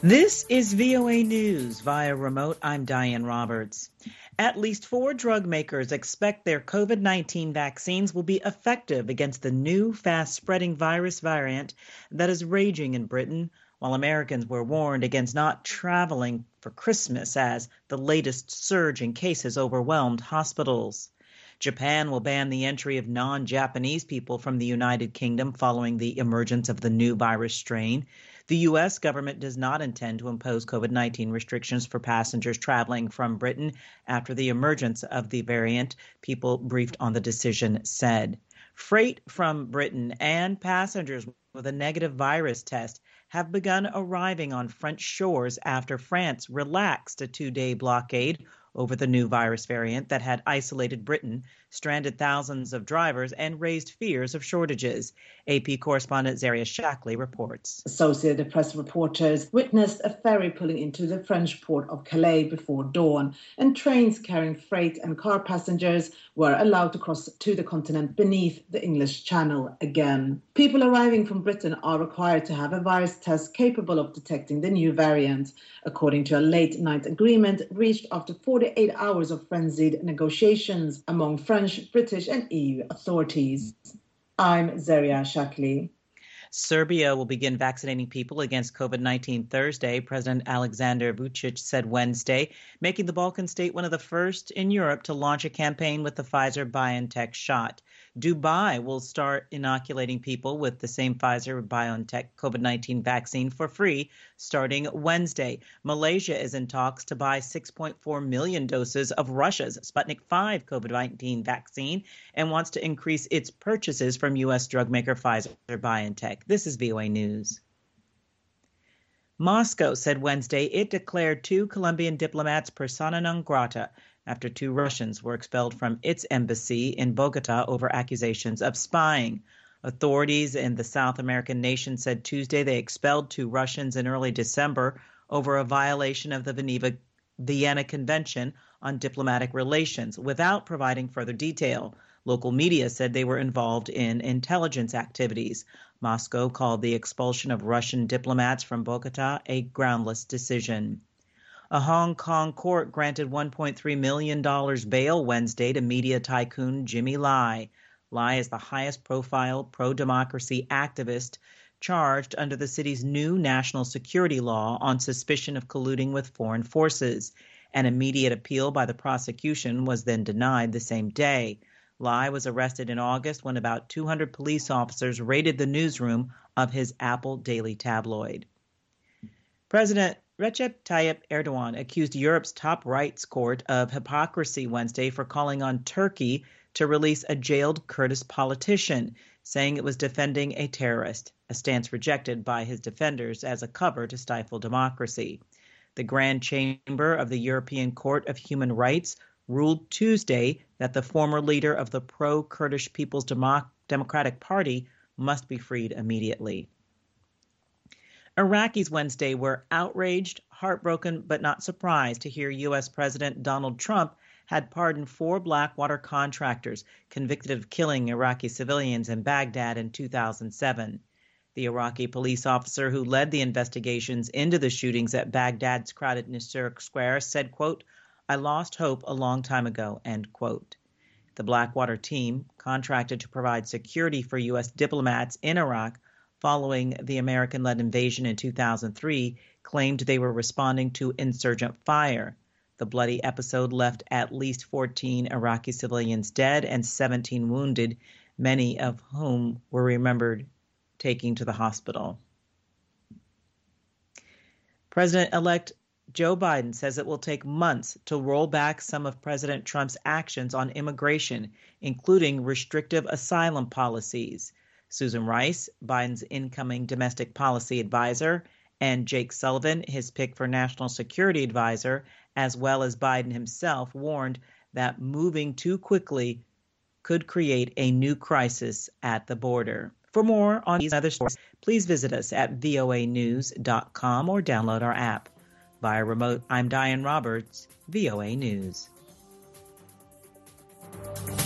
This is VOA News via remote. I'm Diane Roberts. At least 4 drug makers expect their COVID-19 vaccines will be effective against the new fast-spreading virus variant that is raging in Britain, while Americans were warned against not traveling for Christmas as the latest surge in cases overwhelmed hospitals. Japan will ban the entry of non-Japanese people from the United Kingdom following the emergence of the new virus strain. The U.S. government does not intend to impose COVID-19 restrictions for passengers traveling from Britain after the emergence of the variant, people briefed on the decision said. Freight from Britain and passengers with a negative virus test have begun arriving on French shores after France relaxed a 2-day blockade over the new virus variant that had isolated Britain, stranded thousands of drivers, and raised fears of shortages. AP correspondent Zaria Shackley reports. Associated Press reporters witnessed a ferry pulling into the French port of Calais before dawn, and trains carrying freight and car passengers were allowed to cross to the continent beneath the English Channel again. People arriving from Britain are required to have a virus test capable of detecting the new variant, according to a late-night agreement reached after 48 hours of frenzied negotiations among French, British and EU authorities. I'm Zaria Shackley. Serbia will begin vaccinating people against COVID-19 Thursday, President Alexander Vučić said Wednesday, making the Balkan state one of the first in Europe to launch a campaign with the Pfizer-BioNTech shot. Dubai will start inoculating people with the same Pfizer-BioNTech COVID-19 vaccine for free starting Wednesday. Malaysia is in talks to buy 6.4 million doses of Russia's Sputnik V COVID-19 vaccine and wants to increase its purchases from U.S. drug maker Pfizer-BioNTech. This is VOA News. Moscow said Wednesday it declared 2 Colombian diplomats persona non grata after 2 Russians were expelled from its embassy in Bogota over accusations of spying. Authorities in the South American nation said Tuesday they expelled 2 Russians in early December over a violation of the Vienna Convention on Diplomatic Relations without providing further detail. Local media said they were involved in intelligence activities. Moscow called the expulsion of Russian diplomats from Bogota a groundless decision. A Hong Kong court granted $1.3 million bail Wednesday to media tycoon Jimmy Lai. Lai is the highest-profile pro-democracy activist charged under the city's new national security law on suspicion of colluding with foreign forces. An immediate appeal by the prosecution was then denied the same day. Lai was arrested in August when about 200 police officers raided the newsroom of his Apple Daily tabloid. President Recep Tayyip Erdogan accused Europe's top rights court of hypocrisy Wednesday for calling on Turkey to release a jailed Kurdish politician, saying it was defending a terrorist, a stance rejected by his defenders as a cover to stifle democracy. The Grand Chamber of the European Court of Human Rights ruled Tuesday that the former leader of the pro-Kurdish People's Democratic Party must be freed immediately. Iraqis Wednesday were outraged, heartbroken, but not surprised to hear U.S. President Donald Trump had pardoned 4 Blackwater contractors convicted of killing Iraqi civilians in Baghdad in 2007. The Iraqi police officer who led the investigations into the shootings at Baghdad's crowded Nisour Square said, quote, "I lost hope a long time ago," end quote. The Blackwater team, contracted to provide security for U.S. diplomats in Iraq following the American-led invasion in 2003, claimed they were responding to insurgent fire. The bloody episode left at least 14 Iraqi civilians dead and 17 wounded, many of whom were remembered taking to the hospital. President-elect Joe Biden says it will take months to roll back some of President Trump's actions on immigration, including restrictive asylum policies. Susan Rice, Biden's incoming domestic policy advisor, and Jake Sullivan, his pick for national security advisor, as well as Biden himself, warned that moving too quickly could create a new crisis at the border. For more on these other stories, please visit us at voanews.com or download our app. Via remote, I'm Diane Roberts, VOA News.